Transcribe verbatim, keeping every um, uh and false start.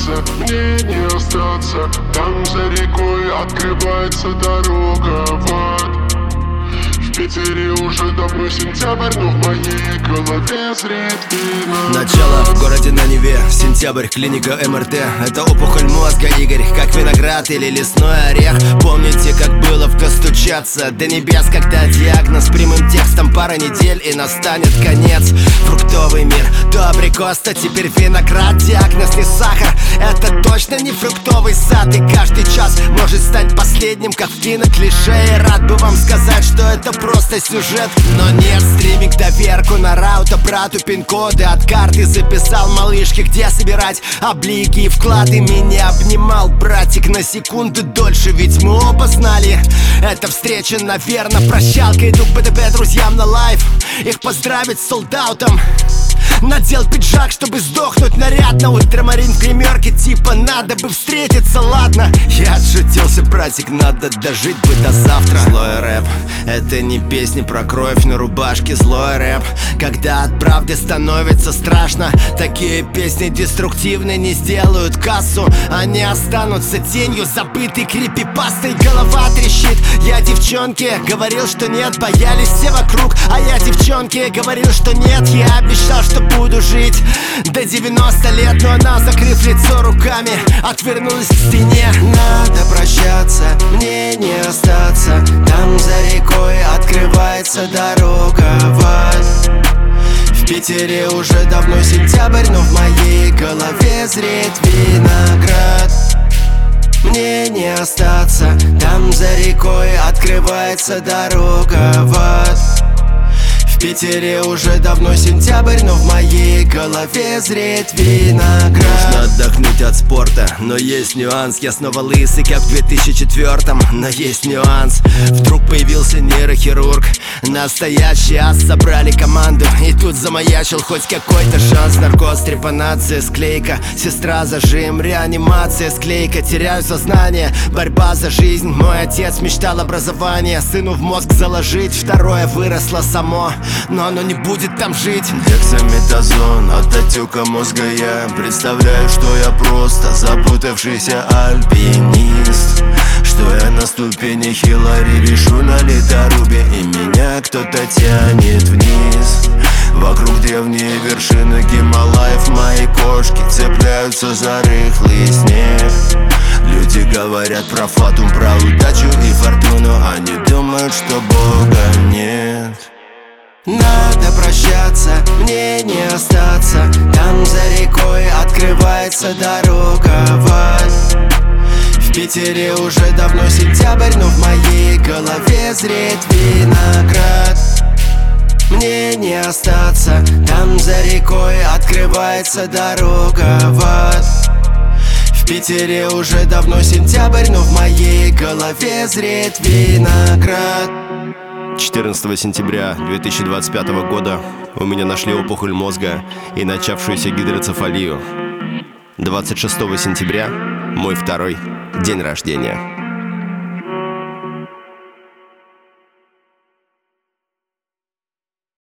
прощаться, мне не остаться. Там за рекой открывается дорога в ад. В Питере уже давно сентябрь, но в моей голове зреет вина. Начало в городе на Неве, сентябрь, клиника эм эр тэ. Это опухоль мозга, Игорь, как виноград или лесной орех. Помните, как было в достучаться до небес, когда диагноз прямым текстом пара недель и настанет конец. Фруктовый мир, то абрикос, то теперь виноград. Диагноз не сахар, это точно не фруктовый сад. И каждый час может стать последним, как в киноклише. И рад бы вам сказать, что это просто сюжет, но нет. Стриминг доверку на раута брату, пин-коды от карты записал малышке, где собирать облики и вклады. Меня обнимал братик на секунду дольше, ведь мы оба знали, эта встреча, наверное, прощалка. Иду к бэ дэ бэ друзьям на лайв, их поздравить с солдаутом. Надел пиджак, чтобы сдохнуть, наряд на ультрамарин в гримерке. Типа надо бы встретиться, ладно. Я отшутился, братик, надо дожить бы до завтра. Злой рэп, это не песни про кровь на рубашке. Злой рэп, когда от правды становится страшно. Такие песни деструктивные не сделают кассу. Они останутся тенью, забытой крипипастой. Голова трещит, я девчонке говорил, что нет. Боялись все вокруг, а я девчонке говорил, что нет. Я обещал, что буду жить до девяноста лет, но она, закрыв лицо руками, отвернулась к стене. Надо прощаться, мне не остаться. Там за рекой открывается дорога в ад. В Питере уже давно сентябрь, но в моей голове зреет виноград. Мне не остаться, там за рекой открывается дорога в ад. В Питере уже давно сентябрь, но в моей голове зреет виноград. Нужно отдохнуть от спорта, но есть нюанс. Я снова лысый, как в две тысячи четвёртом, но есть нюанс. Вдруг появился нейрохирург, настоящий ас. Собрали команду, и тут замаячил хоть какой-то шанс. Наркоз, трепанация, склейка, сестра, зажим, реанимация, склейка. Теряю сознание, борьба за жизнь. Мой отец мечтал образование, сыну в мозг заложить. Второе выросло само, но оно не будет там жить. Дексаметазон от отека мозга. Я представляю, что я просто запутавшийся альпинист, что я на ступени Хиллари вишу на ледорубе, и меня кто-то тянет вниз. Вокруг древние вершины Гималаев. Мои кошки цепляются за рыхлый снег. Люди говорят про фатум, про удачу и фортуну. Они думают, что Бога нет. Надо прощаться, мне не остаться. Там за рекой открывается дорога в ад. В Питере уже давно сентябрь, но в моей голове зреет виноград. Мне не остаться, там за рекой открывается дорога в ад. В Питере уже давно сентябрь, но в моей голове зреет виноград. четырнадцатого сентября две тысячи двадцать пятого года у меня нашли опухоль мозга и начавшуюся гидроцефалию. двадцать шестого сентября мой второй день рождения.